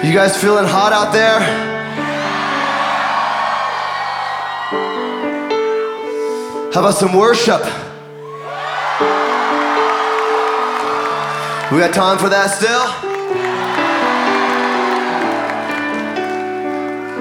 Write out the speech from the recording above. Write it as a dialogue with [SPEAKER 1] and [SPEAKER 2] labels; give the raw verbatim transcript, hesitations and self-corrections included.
[SPEAKER 1] You guys feeling hot out there? How about some worship? We got time for that still?